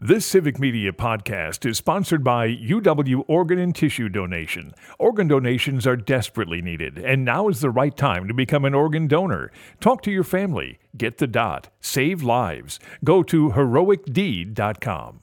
This Civic Media podcast is sponsored by UW Organ and Tissue Donation. Organ donations are desperately needed, and now is the right time to become an organ donor. Talk to your family. Get the dot. Save lives. Go to heroicdeed.com.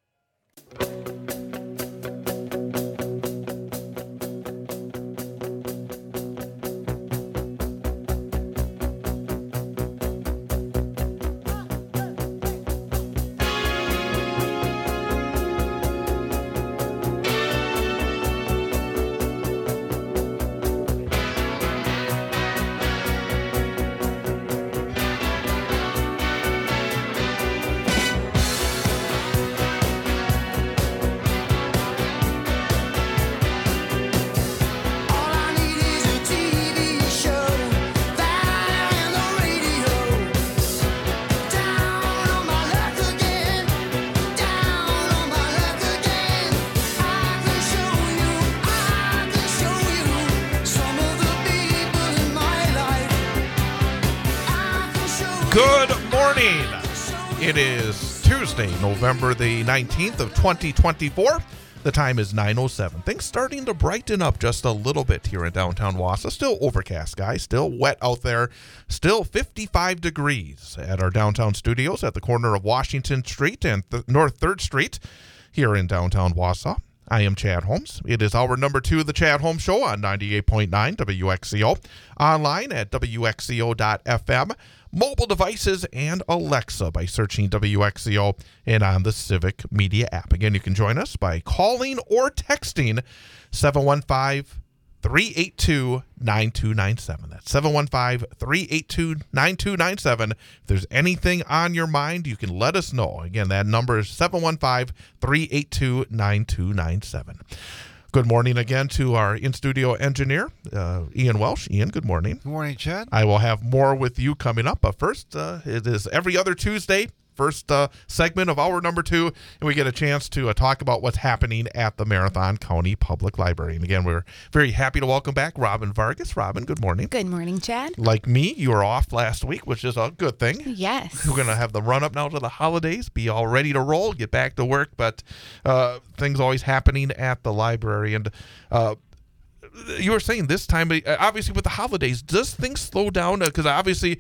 Good morning. It is Tuesday, November the 19th of 2024. The time is 9:07. Things starting to brighten up just a little bit here in downtown Wausau. Still overcast, guys. Still wet out there. Still 55 degrees at our downtown studios at the corner of Washington Street and North 3rd Street here in downtown Wausau. I am Chad Holmes. It is hour number 2 of the Chad Holmes Show on 98.9 WXCO. Online at WXCO.FM. Mobile devices and Alexa by searching WXCO and on the Civic Media app. Again, you can join us by calling or texting 715-382-9297. That's 715-382-9297. If there's anything on your mind, you can let us know. Again, that number is 715-382-9297. Good morning again to our in-studio engineer, Ian Welsh. Ian, good morning. Good morning, Chad. I will have more with you coming up, but first, it is every other Tuesday, first segment of hour number 2, and we get a chance to talk about what's happening at the Marathon County Public Library. And again, we're very happy to welcome back Robin Vargas. Robin, good morning. Good morning, Chad. Like me, you were off last week, which is a good thing. Yes. We're going to have the run-up now to the holidays, be all ready to roll, get back to work, but things always happening at the library. And you were saying this time, obviously with the holidays, does things slow down? Because obviously,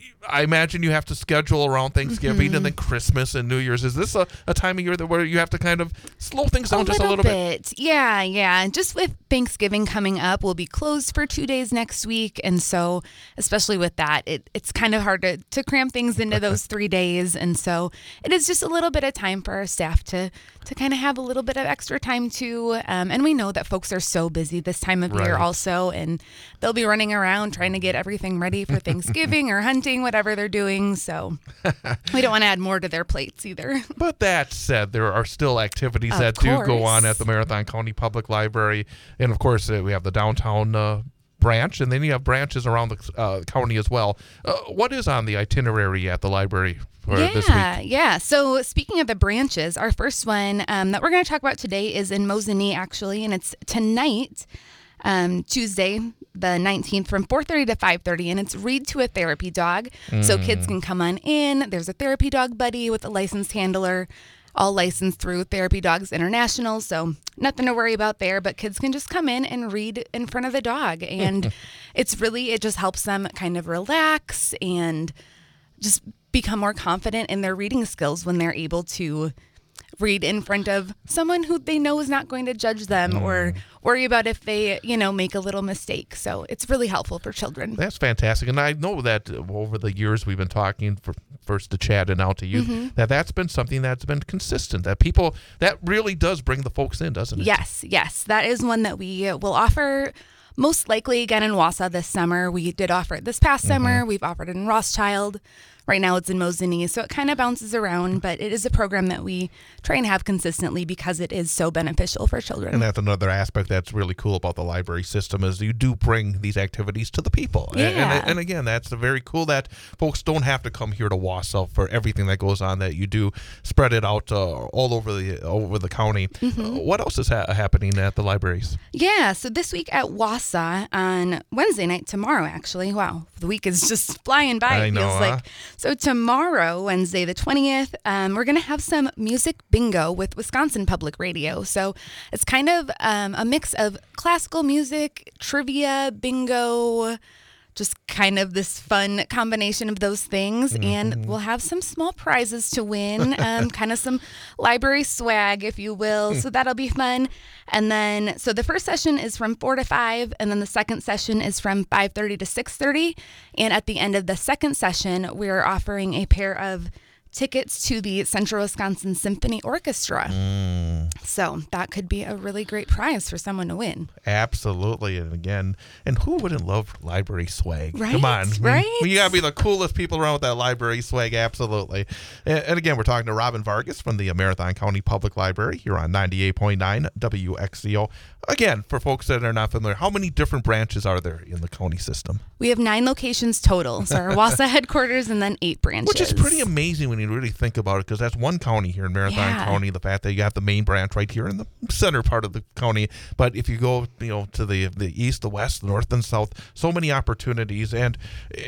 I imagine you have to schedule around Thanksgiving and then Christmas and New Year's. Is this a time of year where you have to kind of slow things down just a little bit? Yeah. Just with Thanksgiving coming up, we'll be closed for 2 days next week. And so, especially with that, it's kind of hard to cram things into those 3 days. And so it is just a little bit of time for our staff to kind of have a little bit of extra time too. And we know that folks are so busy this time of year also, and they'll be running around trying to get everything ready for Thanksgiving or hunting, whatever they're doing. So we don't want to add more to their plates either. But that said, there are still activities that do go on at the Marathon County Public Library. And of course, we have the downtown branch, and then you have branches around the county as well. What is on the itinerary at the library this week? Yeah. So speaking of the branches, our first one that we're going to talk about today is in Mosinee, actually, and it's tonight, Tuesday, the 19th, from 4:30 to 5:30, and it's Read to a Therapy Dog. So kids can come on in. There's a therapy dog buddy with a licensed handler, all licensed through Therapy Dogs International, so nothing to worry about there, but kids can just come in and read in front of the dog, and it just helps them kind of relax and just become more confident in their reading skills when they're able to read in front of someone who they know is not going to judge them or worry about if they, make a little mistake. So it's really helpful for children. That's fantastic. And I know that over the years we've been talking, first to Chad and now to you, that's been something that's been consistent, that really does bring the folks in, doesn't it? Yes. That is one that we will offer most likely again in Wausau this summer. We did offer it this past summer. We've offered it in Rothschild. Right now it's in Mosinee, so it kind of bounces around, but it is a program that we try and have consistently because it is so beneficial for children. And that's another aspect that's really cool about the library system is you do bring these activities to the people. Yeah. And again, that's very cool that folks don't have to come here to Wausau for everything that goes on, that you do spread it out all over the county. What else is happening at the libraries? Yeah, so this week at Wausau on Wednesday night, tomorrow actually. Wow, the week is just flying by, it feels like. So tomorrow, Wednesday the 20th, we're going to have some music bingo with Wisconsin Public Radio. So it's kind of a mix of classical music, trivia, bingo, just kind of this fun combination of those things. And we'll have some small prizes to win, kind of some library swag, if you will. So that'll be fun. And then, so the first session is from 4 to 5, and then the second session is from 5:30 to 6:30. And at the end of the second session, we're offering a pair of tickets to the Central Wisconsin Symphony Orchestra. So that could be a really great prize for someone to win. Absolutely. And again, and who wouldn't love library swag? Right, Come on. right? We gotta be the coolest people around with that library swag. Absolutely. And again, we're talking to Robin Vargas from the Marathon County Public Library here on 98.9 WXCO. Again, for folks that are not familiar, how many different branches are there in the county system? We have 9 locations total. So our Wausau headquarters and then 8 branches. Which is pretty amazing when you really think about it, because that's one county here in Marathon County, the fact that you have the main branch right here in the center part of the county. But if you go, to the east, the west, the north, and south, so many opportunities. And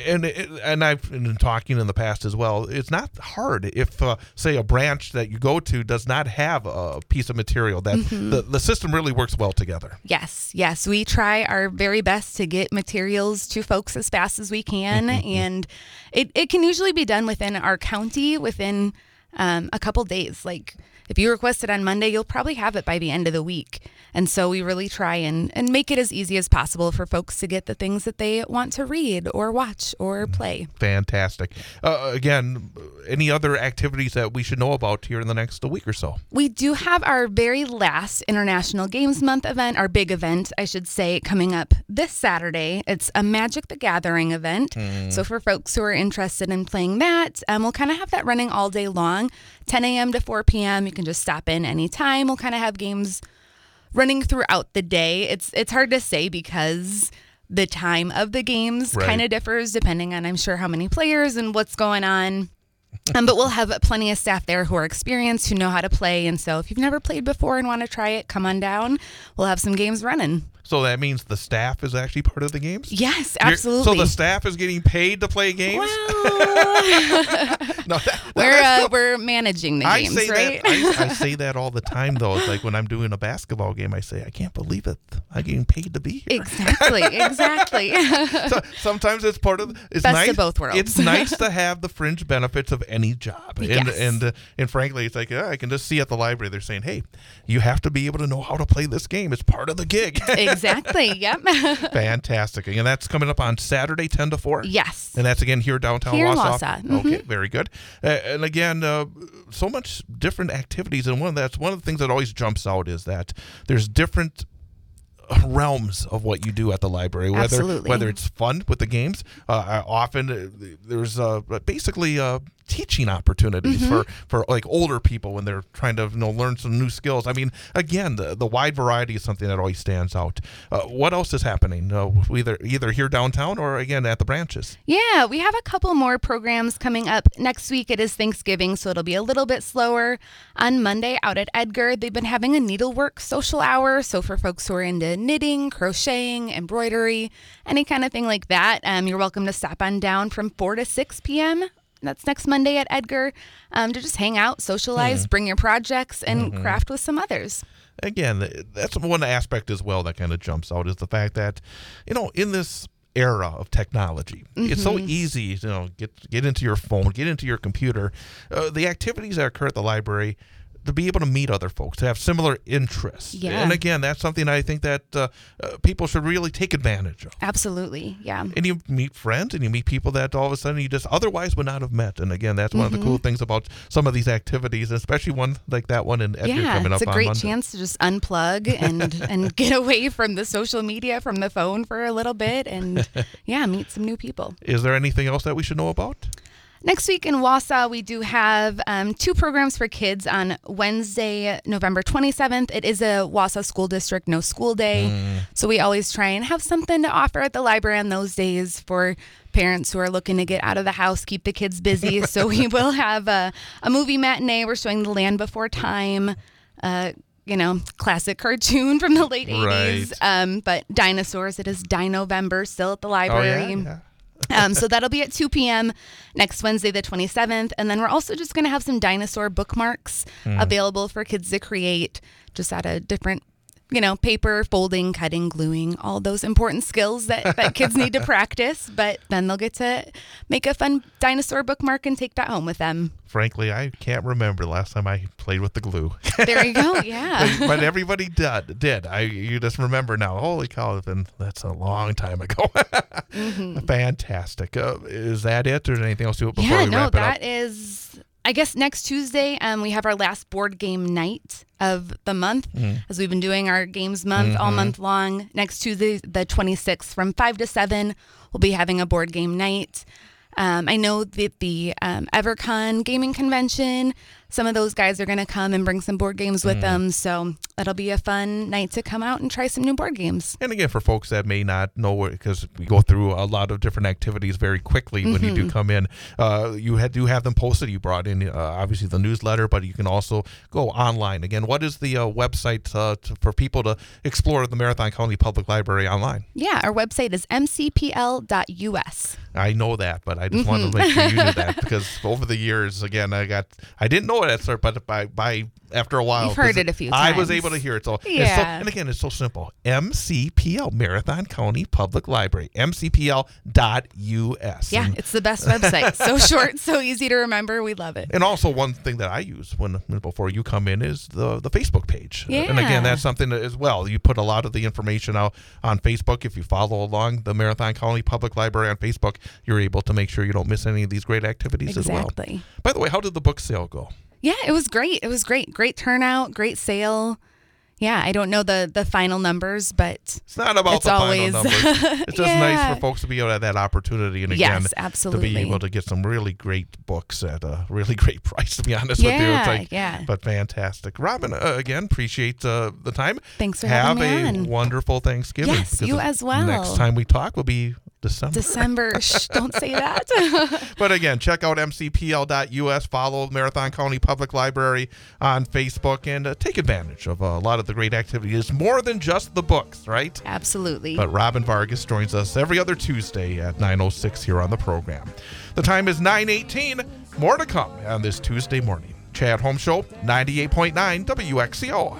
I've been talking in the past as well, it's not hard if, say, a branch that you go to does not have a piece of material, that the system really works well together. Yes. We try our very best to get materials to folks as fast as we can. And it can usually be done within our county within a couple days. Like if you request it on Monday, you'll probably have it by the end of the week. And so we really try and make it as easy as possible for folks to get the things that they want to read or watch or play. Fantastic. Again, any other activities that we should know about here in the next week or so? We do have our very last International Games Month event, our big event, I should say, coming up this Saturday. It's a Magic the Gathering event. So for folks who are interested in playing that, we'll kind of have that running all day long, 10 a.m. to 4 p.m. You can just stop in anytime. We'll kind of have games running throughout the day. It's hard to say because the time of the games kind of differs depending on, I'm sure, how many players and what's going on. But we'll have plenty of staff there who are experienced, who know how to play. And so if you've never played before and want to try it, come on down. We'll have some games running. So that means the staff is actually part of the games? Yes, absolutely. So the staff is getting paid to play games? Well, we're managing the games, right? I say that all the time, though. It's like when I'm doing a basketball game, I say, I can't believe it. I'm getting paid to be here. Exactly. So sometimes it's part of it's best nice, of both worlds. It's nice to have the fringe benefits of any job. Yes. And frankly, it's like, I can just see at the library, they're saying, hey, you have to be able to know how to play this game. It's part of the gig. Exactly. Yep. Fantastic. And that's coming up on Saturday, 10 to 4? Yes. And that's again here downtown here Wausau. In Wausau. Okay, very good. And again, so much different activities. And one of the things that always jumps out is that there's different realms of what you do at the library, whether it's fun with the games. Often there's basically teaching opportunities for like older people when they're trying to learn some new skills. I mean, again, the wide variety is something that always stands out. What else is happening? Either here downtown or again at the branches? Yeah, we have a couple more programs coming up. Next week it is Thanksgiving, so it'll be a little bit slower. On Monday out at Edgar, they've been having a needlework social hour. So for folks who are into knitting, crocheting, embroidery, any kind of thing like that, you're welcome to stop on down from 4 to 6 p.m. That's next Monday at Edgar, to just hang out, socialize, bring your projects, and craft with some others. Again, that's one aspect as well that kind of jumps out is the fact that, in this era of technology, it's so easy, get into your phone, get into your computer. The activities that occur at the library, to be able to meet other folks, to have similar interests. Yeah. And again, that's something I think that people should really take advantage of. Absolutely, yeah. And you meet friends and you meet people that all of a sudden you just otherwise would not have met. And again, that's one of the cool things about some of these activities, especially one like that one in Edgar coming up on Monday. It's a great chance to just unplug and get away from the social media, from the phone for a little bit and, meet some new people. Is there anything else that we should know about? Next week in Wausau, we do have 2 programs for kids on Wednesday, November 27th. It is a Wausau School District No School Day. So we always try and have something to offer at the library on those days for parents who are looking to get out of the house, keep the kids busy. So we will have a movie matinee. We're showing The Land Before Time, classic cartoon from the late 80s. But dinosaurs, it is Dino-vember still at the library. Oh, yeah. So that'll be at 2 p.m. next Wednesday, the 27th. And then we're also just going to have some dinosaur bookmarks available for kids to create just at a different, paper, folding, cutting, gluing, all those important skills that kids need to practice. But then they'll get to make a fun dinosaur bookmark and take that home with them. Frankly, I can't remember the last time I played with the glue. There you go. Yeah. But everybody did. You just remember now. Holy cow, that's a long time ago. Fantastic. Is that it, or is anything else to it before we wrap it up? That is, I guess, next Tuesday. We have our last board game night of the month, as we've been doing our games month all month long. Next Tuesday, the 26th, from 5 to 7, we'll be having a board game night. I know that the EverCon gaming convention, some of those guys are going to come and bring some board games with them. So that'll be a fun night to come out and try some new board games. And again, for folks that may not know, because we go through a lot of different activities very quickly when you do come in, you do have them posted. You brought in, obviously, the newsletter, but you can also go online. Again, what is the website for people to explore the Marathon County Public Library online? Yeah, our website is mcpl.us. I know that, but I just wanted to make sure you knew that, because over the years, again, I didn't know it at start, but by after a while, you've heard it a few times. I was able to hear it. So, yeah. And again, it's so simple. MCPL, Marathon County Public Library, mcpl.us. Yeah, it's the best website. So short, so easy to remember. We love it. And also, one thing that I use before you come in is the Facebook page. Yeah. And again, that's something as well. You put a lot of the information out on Facebook. If you follow along the Marathon County Public Library on Facebook, you're able to make sure you don't miss any of these great activities as well. Exactly. By the way, how did the book sale go? Yeah, it was great. It was great. Great turnout, great sale. Yeah, I don't know the final numbers, but it's not about the always, final numbers. It's just nice for folks to be able to have that opportunity, and again, yes, absolutely, to be able to get some really great books at a really great price, to be honest with you. It's like, but fantastic. Robin, again, appreciate the time. Thanks for having me on. Have a wonderful Thanksgiving. Yes, you as well. Next time we talk will be December. Shh, don't say that. But again, check out mcpl.us, follow Marathon County Public Library on Facebook, and take advantage of a lot of the great activities. More than just the books, right? Absolutely. But Robin Vargas joins us every other Tuesday at 9:06 here on the program. The time is 9:18. More to come on this Tuesday morning. Chad Holmes Show, 98.9 WXCO.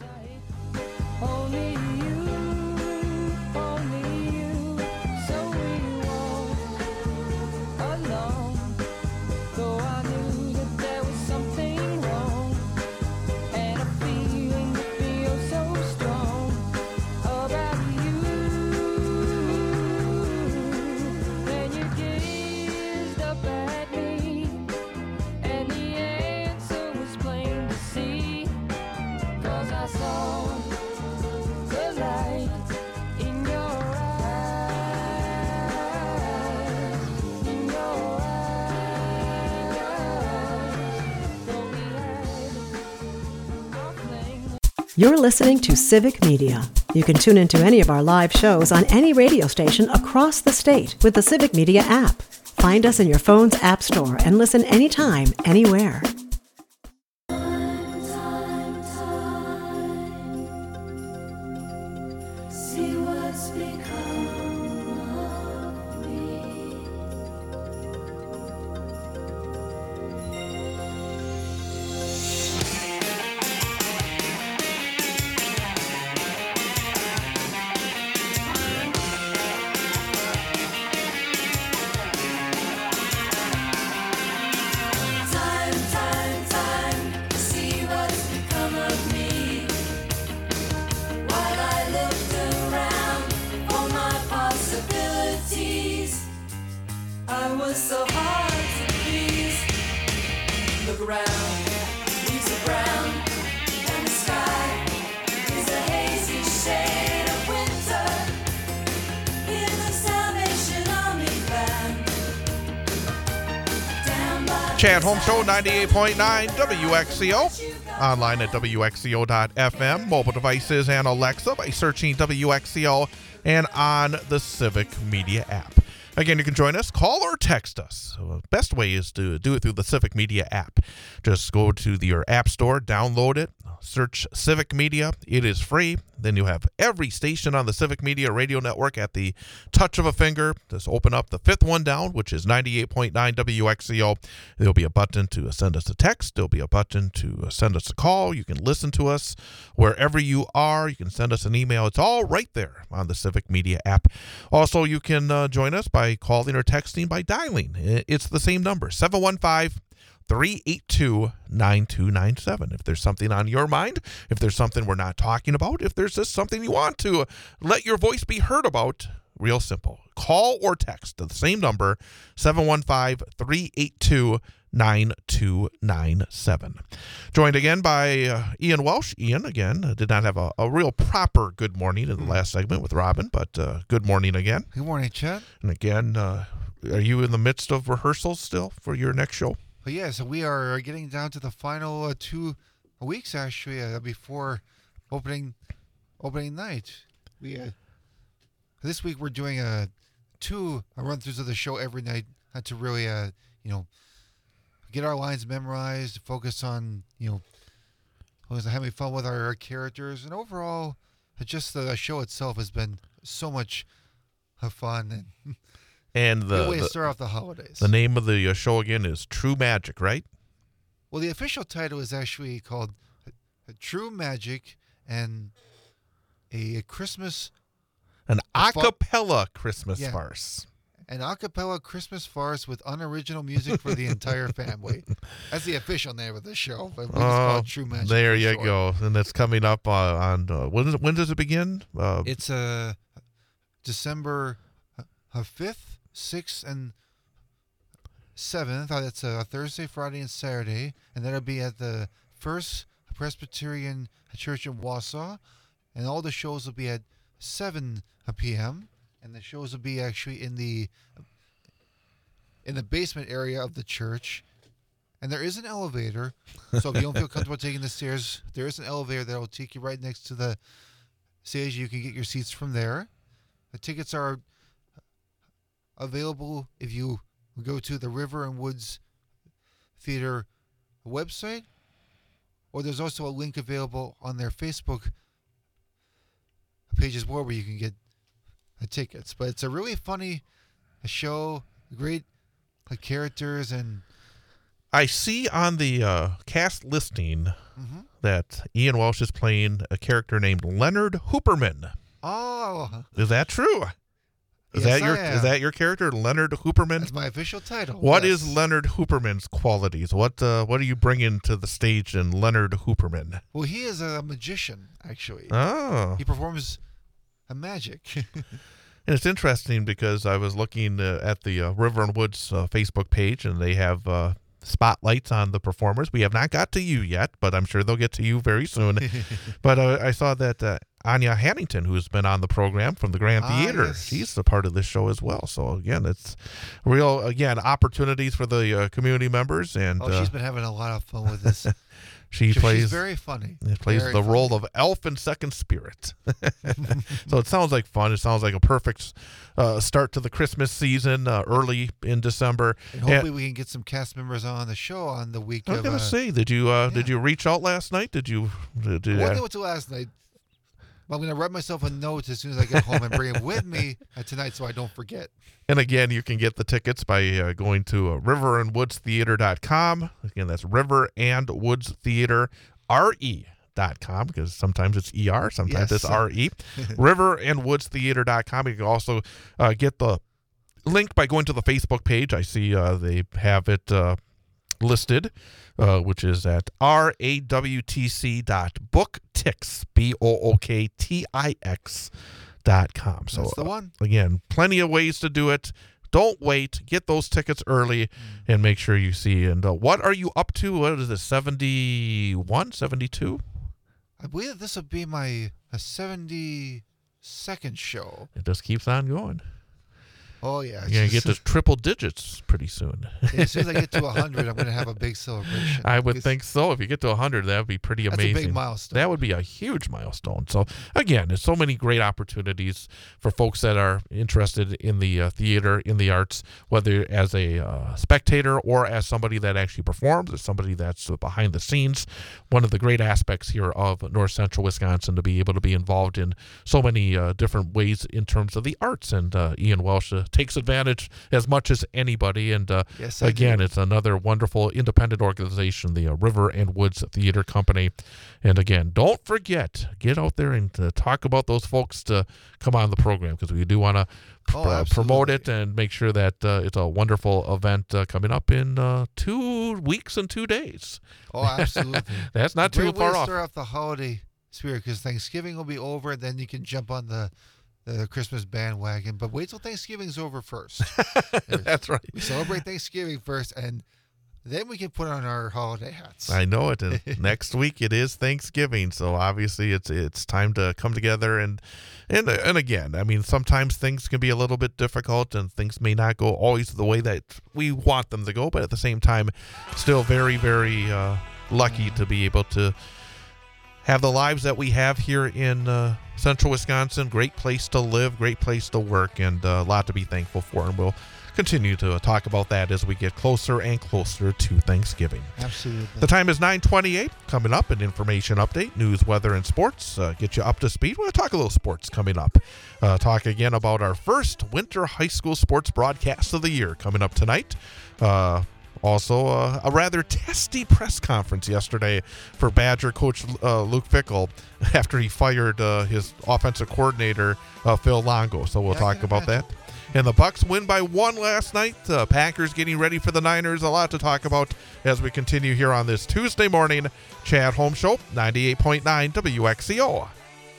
You're listening to Civic Media. You can tune into any of our live shows on any radio station across the state with the Civic Media app. Find us in your phone's app store and listen anytime, anywhere. Chad Holmes Show, 98.9 WXCO. Online at WXCO.FM. Mobile devices and Alexa by searching WXCO, and on the Civic Media app. Again, you can join us, call or text us. So the best way is to do it through the Civic Media app. Just go to your app store, download it, search Civic Media. It is free. Then you have every station on the Civic Media radio network at the touch of a finger. Just open up the fifth one down, which is 98.9 WXCO. There'll be a button to send us a text. There'll be a button to send us a call. You can listen to us wherever you are. You can send us an email. It's all right there on the Civic Media app. Also, you can join us by calling or texting by dialing. It's the same number, 715-382-9297. If there's something on your mind, if there's something we're not talking about, if there's just something you want to let your voice be heard about, real simple. Call or text to the same number, 715-382-9297. Joined again by Ian Welsh. Ian, again, did not have a real proper good morning in the last segment with Robin, but good morning again. Good morning, Chad. And again, are you in the midst of rehearsals still for your next show? But yeah, so we are getting down to the final 2 weeks, actually, before opening night. This week we're doing 2 run-throughs of the show every night to really, get our lines memorized, focus on, having fun with our characters, and overall, just the show itself has been so much fun and good way to start off the holidays. The name of the show again is True Magic, right? Well, the official title is actually called True Magic and a Christmas... An a cappella Christmas farce. An a cappella Christmas farce with unoriginal music for the entire family. That's the official name of the show. But we just call it True Magic. There you go. And it's coming up on when does it begin? It's December 5th, 6th, and 7th. That's a Thursday, Friday, and Saturday. And that'll be at the First Presbyterian Church in Wausau. And all the shows will be at 7 p.m. and the shows will be actually in the basement area of the church. And there is an elevator, so if you don't feel comfortable taking the stairs, there is an elevator that will take you right next to the stage. You can get your seats from there. The tickets are available if you go to the River and Woods Theater website, or there's also a link available on their Facebook page as well where you can get tickets. But it's a really funny show, great characters, and I see on the cast listing that Ian Welsh is playing a character named Leonard Hooperman. Oh, is that true? Is that your character, Leonard Hooperman? That's my official title. What is Leonard Hooperman's qualities? What are you bringing to the stage in Leonard Hooperman? Well, he is a magician, actually. Oh, he performs a magic. And it's interesting because I was looking at the River and Woods Facebook page, and they have spotlights on the performers. We have not got to you yet, but I'm sure they'll get to you very soon. But I saw that Anya Hannington, who's been on the program from the Grand Theater, yes. she's a part of this show as well. So again, it's real opportunities for the community members. And she's been having a lot of fun with this. She's very funny. Plays the role of Elf in Second Spirit. So it sounds like fun. It sounds like a perfect start to the Christmas season early in December. And hopefully we can get some cast members on the show on the week. I was going to say, did you reach out last night? Did you? I wasn't able to last night. I'm going to write myself a note as soon as I get home and bring it with me tonight so I don't forget. And again, you can get the tickets by going to riverandwoodstheater.com. Again, that's riverandwoodstheater.com, because sometimes it's ER, sometimes it's RE. Riverandwoodstheater.com. You can also get the link by going to the Facebook page. I see they have it listed, which is at rawtc.booktix, BOOKTIX.com. So that's the one. Again, plenty of ways to do it. Don't wait. Get those tickets early and make sure you see. And what are you up to? What is it, 71, 72? I believe that this will be my 72nd show. It just keeps on going. Oh, yeah. You're going to get to triple digits pretty soon. As soon as I get to 100, I'm going to have a big celebration. I would think so. If you get to 100, that would be pretty amazing. That's a big milestone. That would be a huge milestone. So, again, there's so many great opportunities for folks that are interested in the theater, in the arts, whether as a spectator or as somebody that actually performs or somebody that's behind the scenes. One of the great aspects here of North Central Wisconsin to be able to be involved in so many different ways in terms of the arts. And Ian Welsh takes advantage as much as anybody. And Yes, again, it's another wonderful independent organization, the River and Woods Theater Company. And again, don't forget, get out there and talk about those folks to come on the program, because we do want to promote it and make sure that it's a wonderful event coming up in 2 weeks and 2 days. Oh, absolutely. That's not too far off. Start off the holiday spirit, because Thanksgiving will be over, and then you can jump on the Christmas bandwagon. But wait till Thanksgiving's over first. That's right. We celebrate Thanksgiving first, and then we can put on our holiday hats. I know it. And next week it is Thanksgiving, so obviously it's time to come together and again, I mean, sometimes things can be a little bit difficult and things may not go always the way that we want them to go, but at the same time, still very, very lucky to be able to have the lives that we have here in Central Wisconsin. Great place to live, great place to work, and a lot to be thankful for. And we'll continue to talk about that as we get closer and closer to Thanksgiving. Absolutely. The time is 9:28. Coming up, an information update, news, weather, and sports. Get you up to speed. We're going to talk a little sports coming up. Talk again about our first winter high school sports broadcast of the year coming up tonight. Also, a rather testy press conference yesterday for Badger coach Luke Fickell after he fired his offensive coordinator, Phil Longo. So we'll talk about that. And the Bucks win by 1 last night. Packers getting ready for the Niners. A lot to talk about as we continue here on this Tuesday morning. Chad Holmes Show, 98.9 WXCO.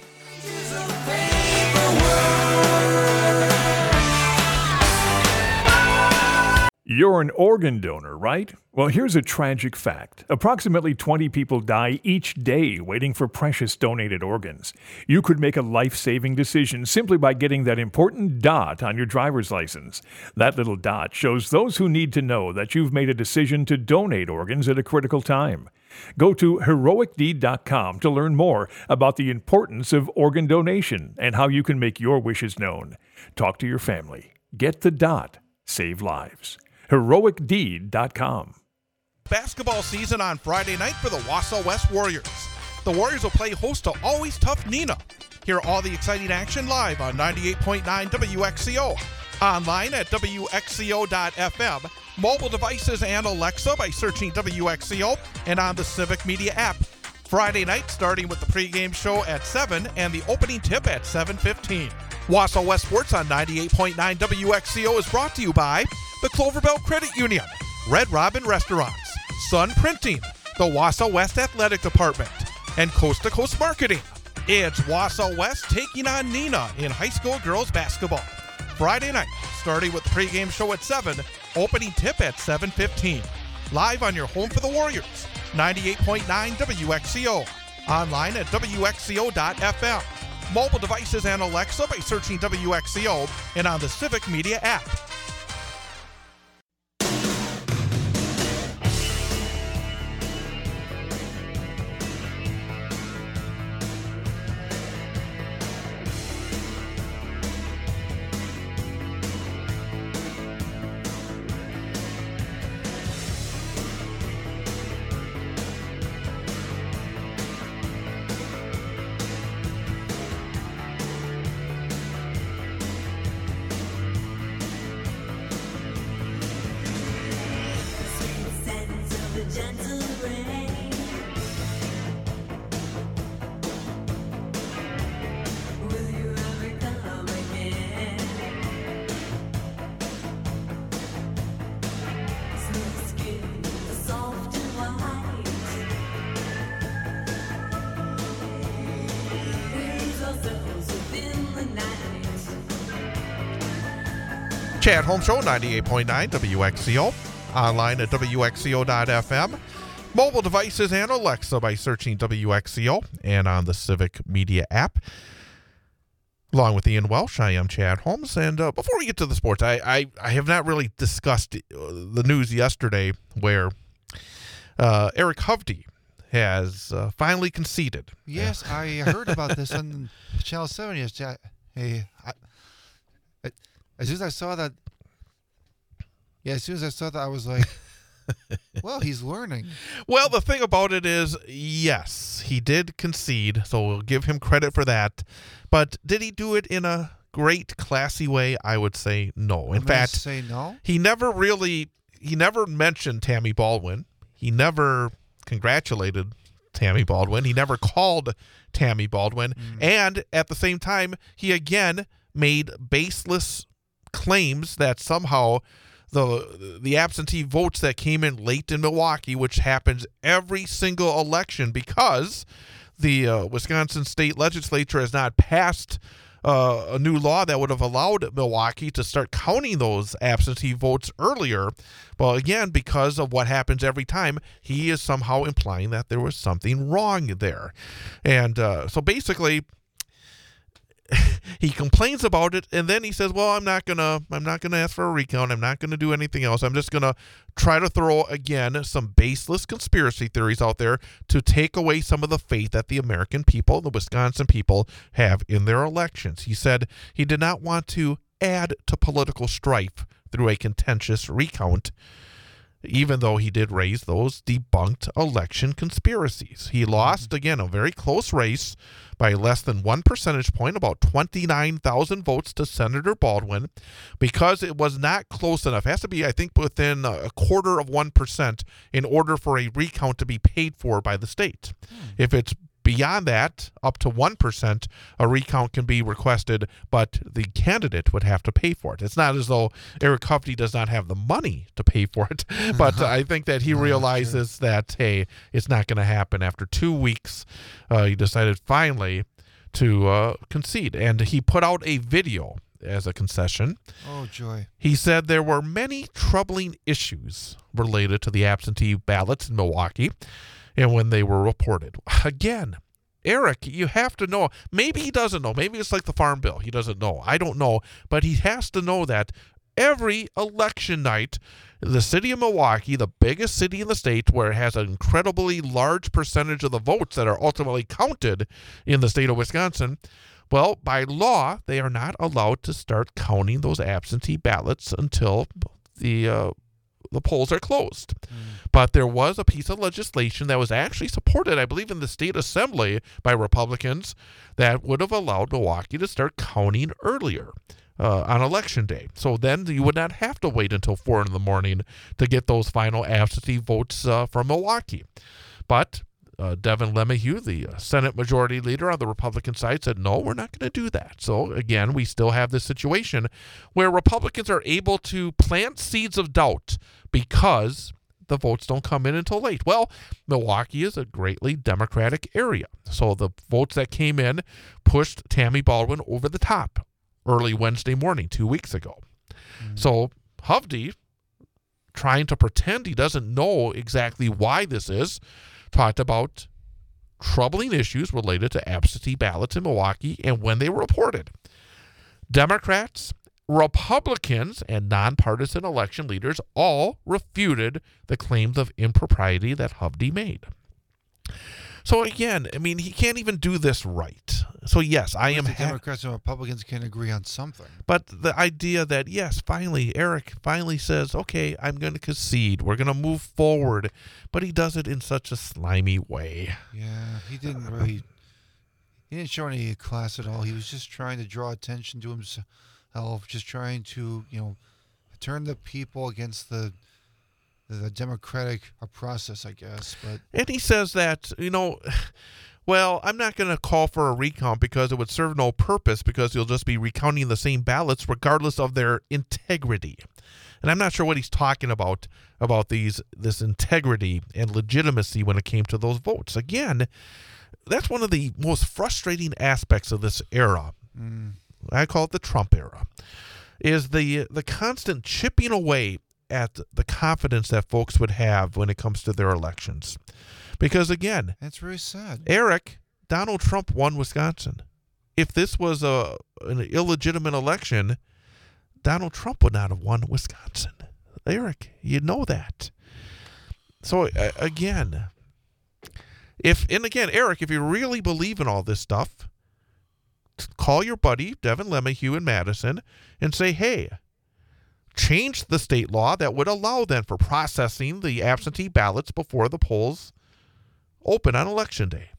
You're an organ donor, right? Well, here's a tragic fact. Approximately 20 people die each day waiting for precious donated organs. You could make a life-saving decision simply by getting that important dot on your driver's license. That little dot shows those who need to know that you've made a decision to donate organs at a critical time. Go to heroicdeed.com to learn more about the importance of organ donation and how you can make your wishes known. Talk to your family. Get the dot. Save lives. heroicdeed.com. Basketball season on Friday night for the Wausau West Warriors. The Warriors will play host to always tough Neenah. Hear all the exciting action live on 98.9 WXCO. Online at WXCO.FM. Mobile devices and Alexa by searching WXCO and on the Civic Media app. Friday night starting with the pregame show at 7 and the opening tip at 7:15. Wausau West Sports on 98.9 WXCO is brought to you by the Cloverbelt Credit Union, Red Robin Restaurants, Sun Printing, the Wausau West Athletic Department, and Coast to Coast Marketing. It's Wausau West taking on Neenah in high school girls basketball. Friday night, starting with the pregame show at 7, opening tip at 7:15. Live on your home for the Warriors, 98.9 WXCO. Online at WXCO.FM. Mobile devices and Alexa by searching WXCO and on the Civic Media app. Chad Holmes Show, 98.9 WXCO. Online at WXCO.FM. Mobile devices and Alexa by searching WXCO and on the Civic Media app. Along with Ian Welsh, I am Chad Holmes. And before we get to the sports, I have not really discussed the news yesterday where Eric Hovde has finally conceded. Yes, I heard about this on Channel 7 yesterday. As soon as I saw that, I was like, well, he's learning. Well, the thing about it is, yes, he did concede, so we'll give him credit for that. But did he do it in a great, classy way? I would say no. In fact, say no? he never mentioned Tammy Baldwin. He never congratulated Tammy Baldwin. He never called Tammy Baldwin. And at the same time, he again made baseless claims that somehow the absentee votes that came in late in Milwaukee, which happens every single election because the Wisconsin state legislature has not passed a new law that would have allowed Milwaukee to start counting those absentee votes earlier. Well, again, because of what happens every time, he is somehow implying that there was something wrong there. And so basically, he complains about it, and then he says, well, I'm not gonna ask for a recount. I'm not gonna do anything else. I'm just gonna try to throw again some baseless conspiracy theories out there to take away some of the faith that the American people, the Wisconsin people, have in their elections. He said he did not want to add to political strife through a contentious recount, even though he did raise those debunked election conspiracies. He lost, again, a very close race by less than 1 percentage point, about 29,000 votes to Senator Baldwin, because it was not close enough. It has to be, I think, within a quarter of 1% in order for a recount to be paid for by the state. If it's beyond that, up to 1%, a recount can be requested, but the candidate would have to pay for it. It's not as though Eric Hovde does not have the money to pay for it, but I think that he realizes that, hey, it's not going to happen. After 2 weeks, he decided finally to concede, and he put out a video as a concession. Oh, joy. He said there were many troubling issues related to the absentee ballots in Milwaukee, and when they were reported. Again, Eric, you have to know. Maybe he doesn't know. Maybe it's like the Farm Bill. He doesn't know. I don't know. But he has to know that every election night, the city of Milwaukee, the biggest city in the state, where it has an incredibly large percentage of the votes that are ultimately counted in the state of Wisconsin, well, by law, they are not allowed to start counting those absentee ballots until the polls are closed. But there was a piece of legislation that was actually supported, I believe, in the state assembly by Republicans that would have allowed Milwaukee to start counting earlier on election day. So then you would not have to wait until 4 in the morning to get those final absentee votes from Milwaukee. But Devin LeMahieu, the Senate Majority Leader on the Republican side, said, no, we're not going to do that. So, again, we still have this situation where Republicans are able to plant seeds of doubt because the votes don't come in until late. Well, Milwaukee is a greatly Democratic area. So the votes that came in pushed Tammy Baldwin over the top early Wednesday morning 2 weeks ago. So Hovde, trying to pretend he doesn't know exactly why this is, talked about troubling issues related to absentee ballots in Milwaukee and when they were reported. Democrats, Republicans, and nonpartisan election leaders all refuted the claims of impropriety that Hovde made. So again, I mean, he can't even do this right. So yes, I am. Democrats and Republicans can agree on something. But the idea that, yes, finally, Eric finally says, okay, I'm going to concede. We're going to move forward. But he does it in such a slimy way. Yeah, he didn't show any class at all. He was just trying to draw attention to himself, just trying to, turn the people against the democratic process, I guess. And he says that, well, I'm not going to call for a recount because it would serve no purpose because you'll just be recounting the same ballots regardless of their integrity. And I'm not sure what he's talking about this integrity and legitimacy when it came to those votes. Again, that's one of the most frustrating aspects of this era. I call it the Trump era, is the constant chipping away at the confidence that folks would have when it comes to their elections. Because again, that's very sad. Donald Trump won Wisconsin. if this was an illegitimate election, Donald Trump would not have won Wisconsin. Eric, you know that. So again, Eric, if you really believe in all this stuff, call your buddy Devin LeMahieu in Madison and say, hey, change the state law that would allow then for processing the absentee ballots before the polls open on Election Day.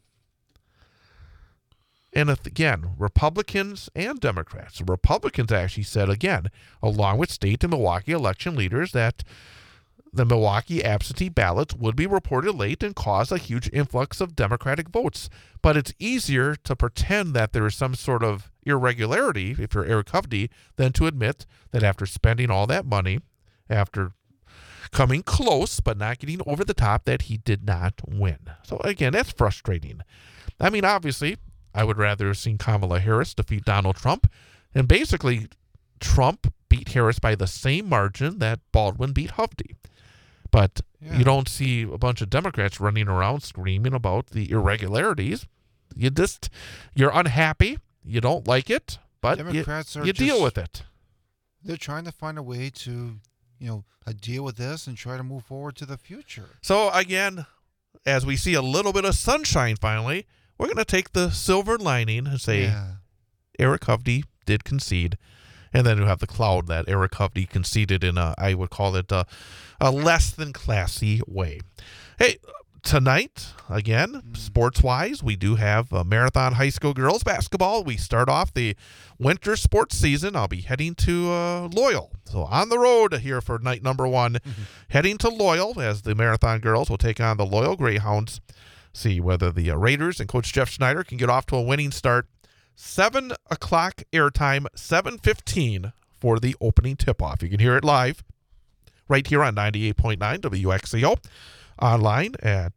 And again, Republicans and Democrats. Republicans actually said, again, along with state and Milwaukee election leaders, that the Milwaukee absentee ballots would be reported late and cause a huge influx of Democratic votes. But it's easier to pretend that there is some sort of irregularity, if you're Eric Hovde, than to admit that after spending all that money, after coming close but not getting over the top, that he did not win. So again, that's frustrating. I mean, obviously, I would rather have seen Kamala Harris defeat Donald Trump. And basically, Trump beat Harris by the same margin that Baldwin beat Hovde. But you don't see a bunch of Democrats running around screaming about the irregularities. You're unhappy. You don't like it, but you deal with it. They're trying to find a way to, deal with this and try to move forward to the future. So again, as we see a little bit of sunshine finally, we're going to take the silver lining and say Eric Hovde did concede. And then you have the cloud that Eric Hovde conceded in I would call it a less than classy way. Hey, tonight, again, sports-wise, we do have Marathon High School girls basketball. We start off the winter sports season. I'll be heading to Loyal. So on the road here for night number one, heading to Loyal as the Marathon girls will take on the Loyal Greyhounds. See whether the Raiders and Coach Jeff Schneider can get off to a winning start. 7 o'clock airtime, 7:15 for the opening tip-off. You can hear it live right here on 98.9 WXCO, online at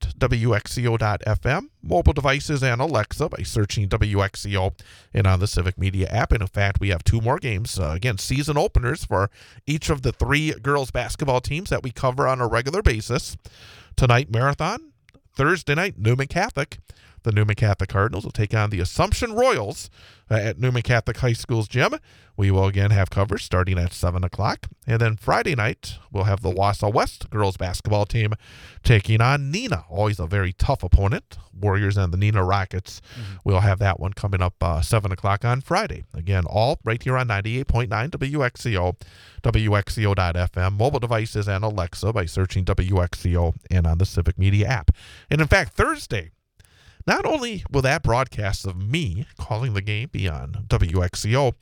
WXCO.FM, mobile devices and Alexa by searching WXCO, and on the Civic Media app. And in fact, we have 2 more games, again, season openers for each of the 3 girls basketball teams that we cover on a regular basis. Tonight, Marathon. Thursday night, Newman Catholic. The Newman Catholic Cardinals will take on the Assumption Royals at Newman Catholic High School's gym. We will again have coverage starting at 7 o'clock. And then Friday night, we'll have the Wausau West girls basketball team taking on Neenah. Always a very tough opponent. Warriors and the Neenah Rockets. We'll have that one coming up 7 o'clock on Friday. Again, all right here on 98.9 WXCO, WXCO.FM, mobile devices and Alexa by searching WXCO and on the Civic Media app. And in fact, Thursday, not only will that broadcast of me calling the game be on WXCO,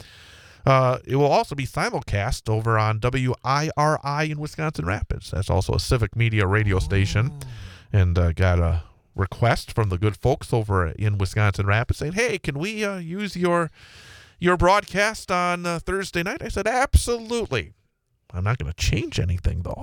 it will also be simulcast over on WIRI in Wisconsin Rapids. That's also a Civic Media radio station. And got a request from the good folks over in Wisconsin Rapids saying, hey, can we use your broadcast on Thursday night? I said, absolutely. I'm not going to change anything, though.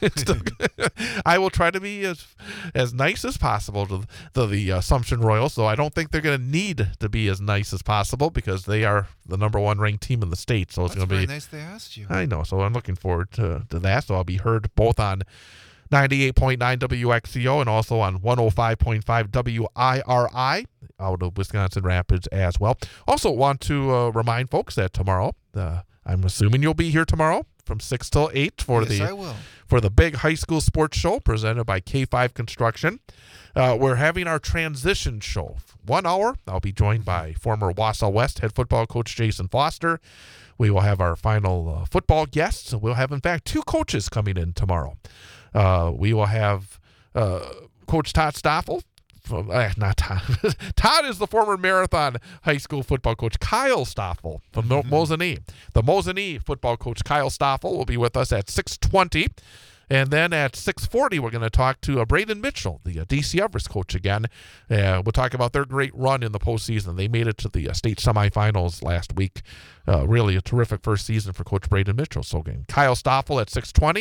I will try to be as nice as possible to the Assumption Royals, so I don't think they're going to need to be as nice as possible because they are the number 1 ranked team in the state. So it's going to be nice they asked you. I know, so I'm looking forward to that. So I'll be heard both on 98.9 WXCO and also on 105.5 WIRI out of Wisconsin Rapids as well. Also want to remind folks that tomorrow, I'm assuming you'll be here tomorrow, from 6 till 8 for the big high school sports show presented by K5 Construction. We're having our transition show. 1 hour. I'll be joined by former Wausau West head football coach Jason Foster. We will have our final football guests. We'll have, in fact, 2 coaches coming in tomorrow. We will have Coach Todd Stoffel. Not Todd. Todd is the former Marathon High School football coach. Kyle Stoffel from Mosinee. The Mosinee football coach Kyle Stoffel will be with us at 6:20. And then at 6:40, we're going to talk to Braden Mitchell, the DC Everest coach again. We'll talk about their great run in the postseason. They made it to the state semifinals last week. Really a terrific first season for Coach Braden Mitchell. So again, Kyle Stoffel at 6:20.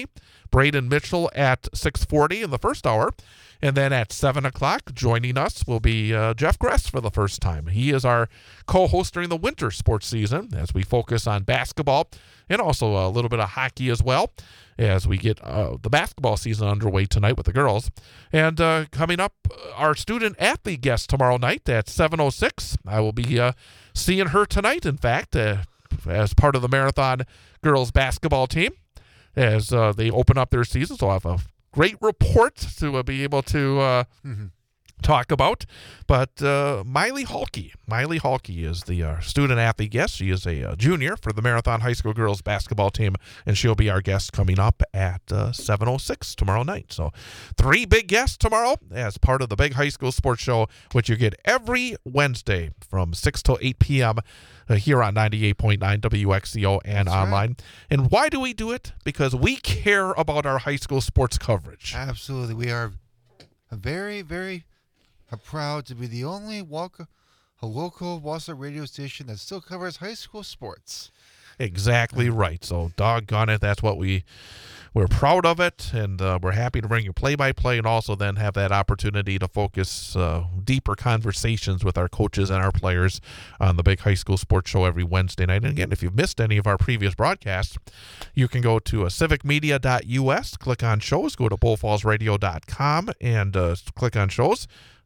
Braden Mitchell at 6:40 in the first hour. And then at 7 o'clock, joining us will be Jeff Gress for the first time. He is our co-host during the winter sports season as we focus on basketball and also a little bit of hockey as well as we get the basketball season underway tonight with the girls. And coming up, our student-athlete guest tomorrow night at 7:06. I will be seeing her tonight, in fact, as part of the Marathon girls basketball team as they open up their season. So I'll have a great report to be able to talk about. But Miley Halke is the student-athlete guest. She is a junior for the Marathon High School girls basketball team, and she'll be our guest coming up at 7:06 tomorrow night. So 3 big guests tomorrow as part of the Big High School Sports Show, which you get every Wednesday from 6 till 8 p.m. Here on 98.9 WXCO and That's online. right. And why do we do it? Because we care about our high school sports coverage. Absolutely. We are very, very proud to be the only local Wausau radio station that still covers high school sports. Exactly right. So doggone it, that's what we're proud of it, and we're happy to bring you play-by-play and also then have that opportunity to focus deeper conversations with our coaches and our players on the Big High School Sports Show every Wednesday night. And again, if you've missed any of our previous broadcasts, you can go to civicmedia.us, click on shows, go to bullfallsradio.com, and click on shows.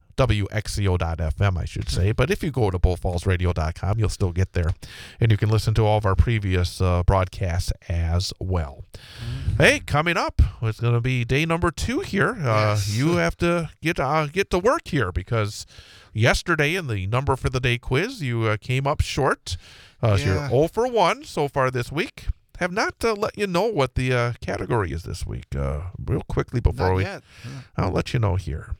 WXCO.FM, I should say. But if you go to bullfallsradio.com, you'll still get there. And you can listen to all of our previous broadcasts as well. Hey, coming up, it's going to be day number 2 here. Yes. You have to get to work here because yesterday in the number for the day quiz, you came up short. So you're 0 for 1 so far this week. Have not let you know what the category is this week. Real quickly before Not yet. I'll let you know here.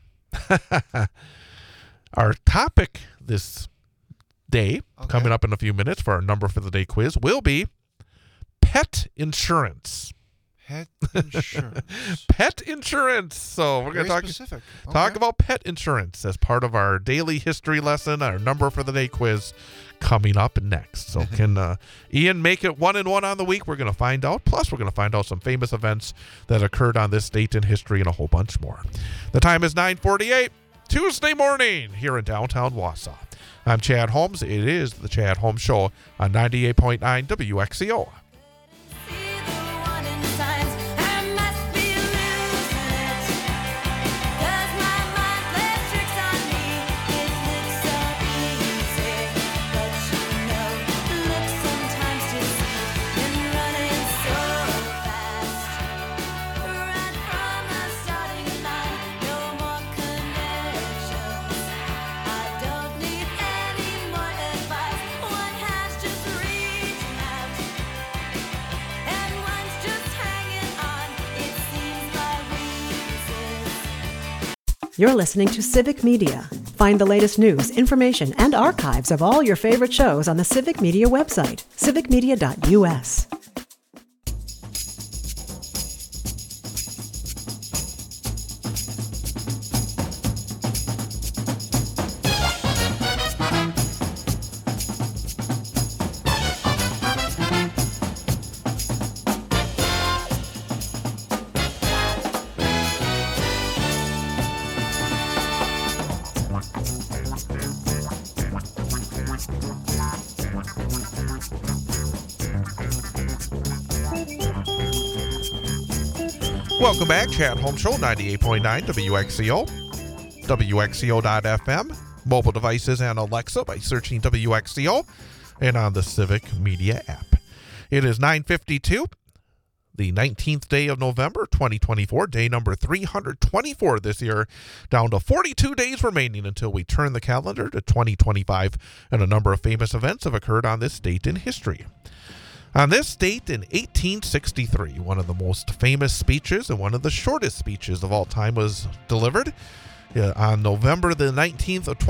Our topic this day, coming up in a few minutes for our number for the day quiz, will be pet insurance. Pet insurance. Pet insurance. So we're going to specific. talk about pet insurance as part of our daily history lesson, our number for the day quiz coming up next. So can Ian make it 1 and 1 on the week? We're going to find out. Plus, we're going to find out some famous events that occurred on this date in history and a whole bunch more. The time is 9:48, Tuesday morning here in downtown Wausau. I'm Chad Holmes. It is the Chad Holmes Show on 98.9 WXCO. You're listening to Civic Media. Find the latest news, information, and archives of all your favorite shows on the Civic Media website, civicmedia.us. Welcome back, Chad Holmes Show, 98.9 WXCO, WXCO.FM, mobile devices and Alexa by searching WXCO, and on the Civic Media app. It is 9:52, the 19th day of November, 2024, day number 324 this year, down to 42 days remaining until we turn the calendar to 2025, and a number of famous events have occurred on this date in history. On this date in 1863, one of the most famous speeches and one of the shortest speeches of all time was delivered. On November the 19th of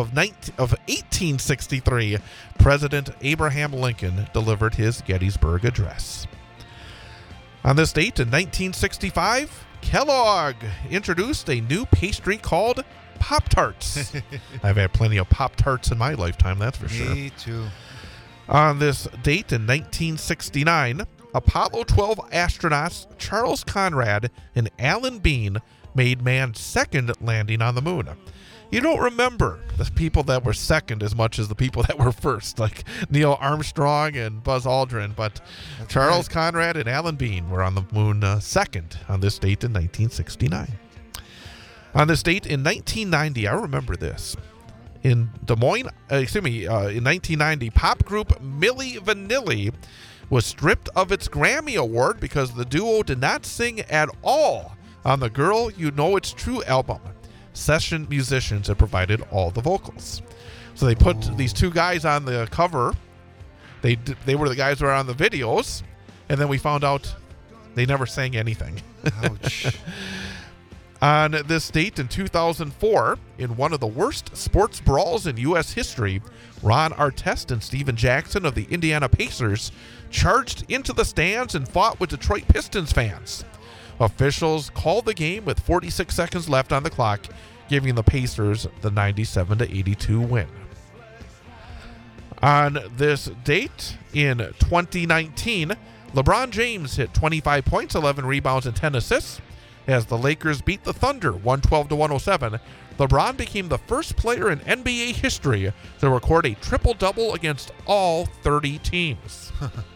1863, President Abraham Lincoln delivered his Gettysburg Address. On this date in 1965, Kellogg introduced a new pastry called Pop-Tarts. I've had plenty of Pop-Tarts in my lifetime, that's for sure. Me too. On this date in 1969, Apollo 12 astronauts Charles Conrad and Alan Bean made man's second landing on the moon. You don't remember the people that were second as much as the people that were first, like Neil Armstrong and Buzz Aldrin, but That's Charles right. Conrad and Alan Bean were on the moon second on this date in 1969. On this date in 1990, I remember this. In Des Moines, in 1990, pop group Milli Vanilli was stripped of its Grammy Award because the duo did not sing at all on the Girl You Know It's True album. Session musicians had provided all the vocals. So they put these two guys on the cover. They were the guys who were on the videos, and then we found out they never sang anything. Ouch. On this date in 2004, in one of the worst sports brawls in U.S. history, Ron Artest and Steven Jackson of the Indiana Pacers charged into the stands and fought with Detroit Pistons fans. Officials called the game with 46 seconds left on the clock, giving the Pacers the 97-82 win. On this date in 2019, LeBron James hit 25 points, 11 rebounds, and 10 assists. As the Lakers beat the Thunder 112-107, LeBron became the first player in NBA history to record a triple-double against all 30 teams.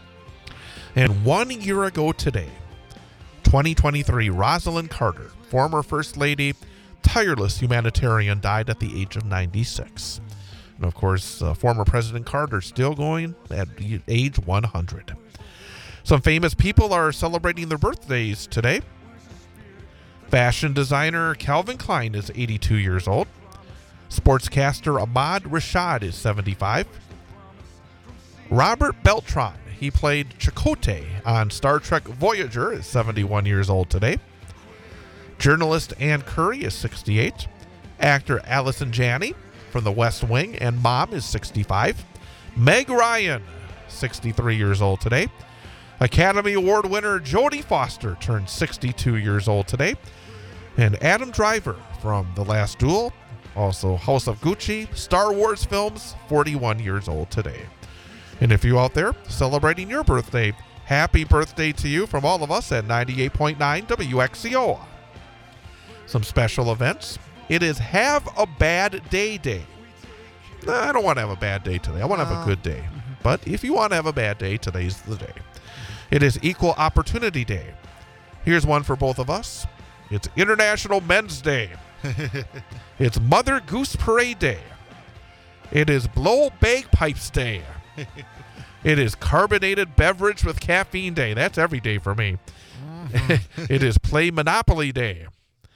And 1 year ago today, 2023, Rosalind Carter, former First Lady, tireless humanitarian, died at the age of 96. And of course, former President Carter still going at age 100. Some famous people are celebrating their birthdays today. Fashion designer Calvin Klein is 82 years old. Sportscaster Ahmad Rashad is 75. Robert Beltran, he played Chakotay on Star Trek Voyager, is 71 years old today. Journalist Ann Curry is 68. Actor Allison Janney from The West Wing and Mom is 65. Meg Ryan, 63 years old today. Academy Award winner Jodie Foster turned 62 years old today. And Adam Driver from The Last Duel, also House of Gucci, Star Wars films, 41 years old today. And if you out there celebrating your birthday, happy birthday to you from all of us at 98.9 WXCO. Some special events. It is Have a Bad Day Day. I don't want to have a bad day today. I want to have a good day. But if you want to have a bad day, today's the day. It is Equal Opportunity Day. Here's one for both of us. It's International Men's Day. It's Mother Goose Parade Day. It is Blow Bagpipes Day. It is Carbonated Beverage with Caffeine Day. That's every day for me. It is Play Monopoly Day.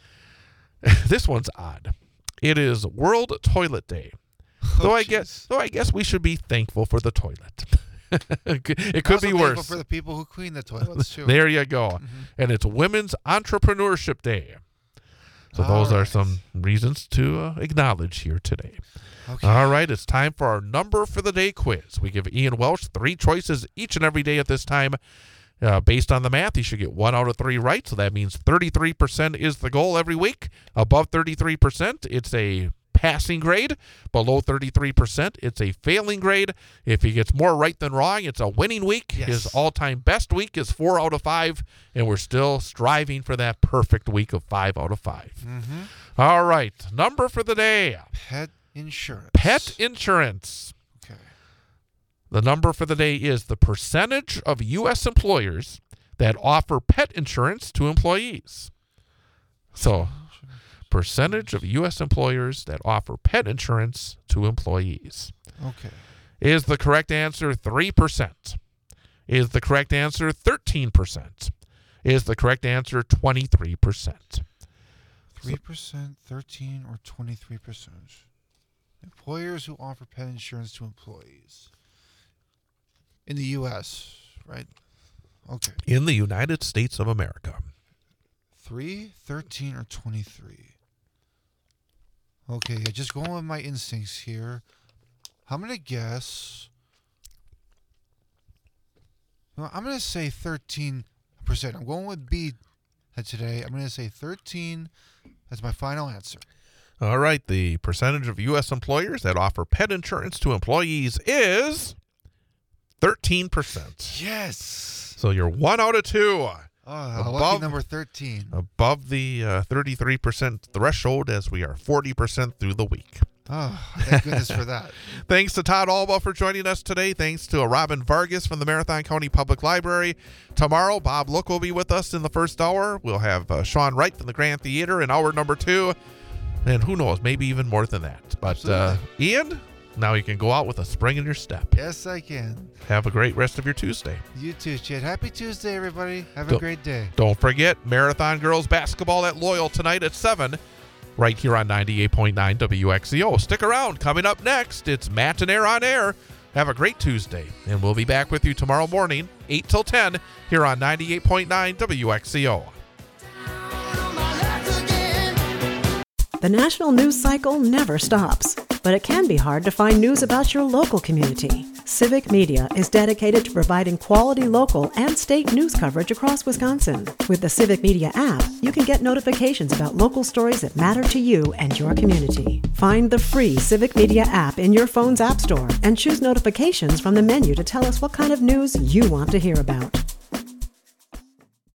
This one's odd. It is World Toilet Day. Though I guess we should be thankful for the toilet. It could be worse. For the people who clean the toilets too. There you go. And it's Women's Entrepreneurship Day. So those are some reasons to acknowledge here today. Okay. All right, it's time for our number for the day quiz. We give Ian Welsh 3 choices each and every day at this time. Based on the math, he should get 1 out of 3 right. So that means 33% is the goal every week. Above 33%, it's a passing grade. Below 33%, it's a failing grade. If he gets more right than wrong, it's a winning week. Yes. His all-time best week is 4 out of 5, and we're still striving for that perfect week of 5 out of 5. Mm-hmm. All right, number for the day. Pet insurance. Pet insurance. Okay. The number for the day is the percentage of U.S. employers that offer pet insurance to employees. So, percentage of U.S. employers that offer pet insurance to employees. Okay. Is the correct answer 3%? Is the correct answer 13%? Is the correct answer 23%? 3%, 13, or 23%. Employers who offer pet insurance to employees. In the U.S., right? Okay. In the United States of America. 3, 13, or 23? Okay, just going with my instincts here. I'm going to guess. No, I'm going to say 13%. I'm going with B today. I'm going to say 13. That's my final answer. All right, the percentage of U.S. employers that offer pet insurance to employees is 13%. Yes. So you're 1 out of 2. Oh, lucky number 13. Above the 33% threshold, as we are 40% through the week. Oh, thank goodness for that. Thanks to Todd Alba for joining us today. Thanks to Robin Vargas from the Marathon County Public Library. Tomorrow, Bob Look will be with us in the first hour. We'll have Sean Wright from the Grand Theater in hour number 2. And who knows, maybe even more than that. But Ian, now you can go out with a spring in your step. Yes, I can. Have a great rest of your Tuesday. You too, Chad. Happy Tuesday, everybody. Have a great day. Don't forget, Marathon Girls Basketball at Loyal tonight at 7. Right here on 98.9 WXCO. Stick around. Coming up next, it's Matt and Air on Air. Have a great Tuesday, and we'll be back with you tomorrow morning, 8 till 10, here on 98.9 WXCO. The national news cycle never stops, but it can be hard to find news about your local community. Civic Media is dedicated to providing quality local and state news coverage across Wisconsin. With the Civic Media app, you can get notifications about local stories that matter to you and your community. Find the free Civic Media app in your phone's app store and choose notifications from the menu to tell us what kind of news you want to hear about.